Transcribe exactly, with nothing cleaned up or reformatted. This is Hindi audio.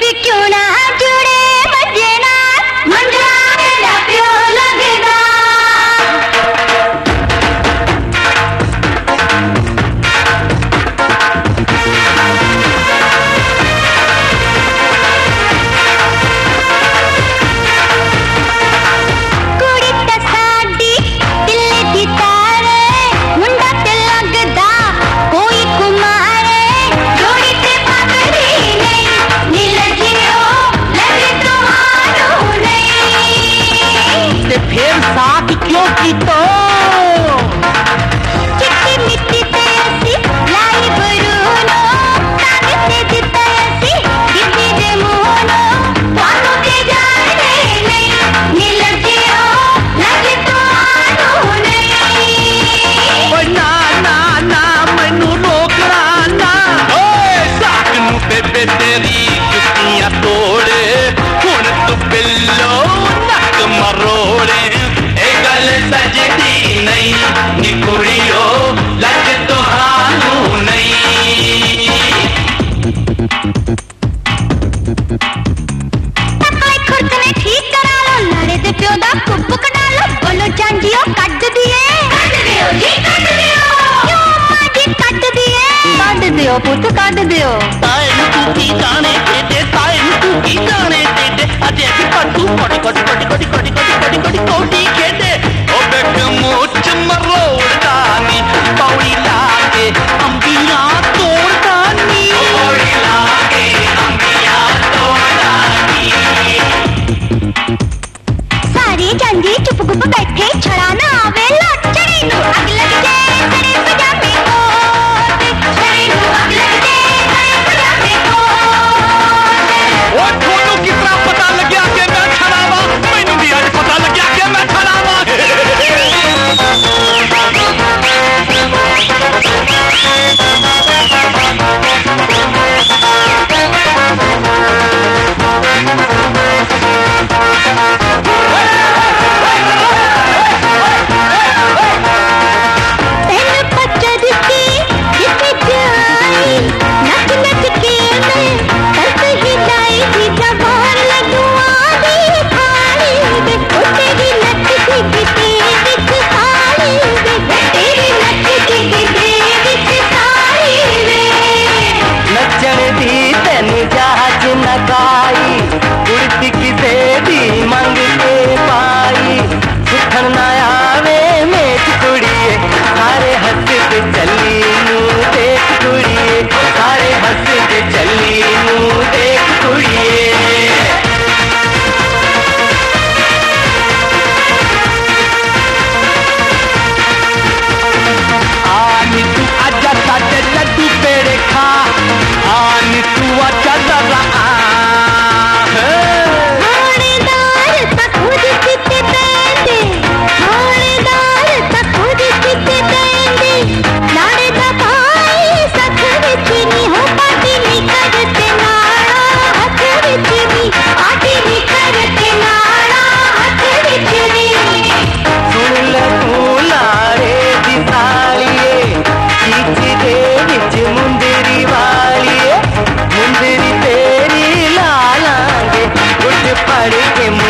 क्यों ना जुड़े मजना मंडरा मेरा प्यो लगदा कुड़ी ते साडी दिल दी तारे मुंडा ते लगदा कोई कुमारे जोड़ी ते पगड़ी नहीं नील जियो लगे तुम्हारो नहीं ते फिर साथ क्यों की तो चिट्टी मिट्टी ते ऐसी लाई बरूनो ताने ते दिता ऐसी गिद्दी दे मोहनो तानो के जाने नहीं नील जियो लगे तुम्हारो नहीं ओए ना ना ना मैनू रोकना ना ओए साक नू बेबे तेरी जुत्तियां तोड़े हुण तू बिल्लो नक मरोड़े ए गल सजदी नहीं नी कुड़ियो लज तुहानू नहीं तकाई खुरकने ठीक करा लो लड़े दे प्यो दा कुप कटा लो बोलो चांजियो कट दिए कट दियो जी कट दियो क्यों मां जी कट दिए कट दियो पुत कट दियो ताए नू तू की जाने तेरे ताए नू तू की जाने तेरे अजे की पट्टू कोटी कोटी कोटी कोटी कोटी कोटी कोटी कोटी कोटी खेदे ओ बेक मुच मरोड़दा नी पौड़ी लाके अंबिया तोड़दा नी पौड़ी लाके अंबिया तोड़दा नी सारी चांदी चुप गुप बैठे छड़ा ना आवे लट चढ़ी नु अग लग जाए तेरे पजामे को चढ़ी नु अग लग जाए तेरे पजामे को ओ थोनू कितना पता लग्या कि मैं छड़ावा मैनू भी अज पता लग्या कि मैं छड़ावा तेन पच्चर की जिसे जाई नच नच के मैं तस हिलाई थी जवान लगुआ दी थाली दे ओ तेरी नच की गिटे विच साड़ी दे तेरी नच की गिटे विच साड़ी दे नचण दी तेनू जहाज नगाई उड़ती किसे दी मंग के पाई सुखन ना आवे मेच कुड़िए सारे हंस के चली नू देख कुड़िए सारे हंस के चली नू देख कुड़िए आनी तू आजा साडे लड्डू पेड़े खा आनी तू आजा जरा आ थानेदार तक खुद चित्ते पेंदे थानेदार तक खुद चित्ते पेंदे लाड़े दा भाई सख विच नी हो पाटी नी करते नाड़ा हथ विच नी पाटी नी करते नाड़ा हथ विच नी सुन ले तू लाड़े दी सालिए खींच दे विच मुंदरी वालिए मुंदरी तेरी ला लांगे उठ पड़ के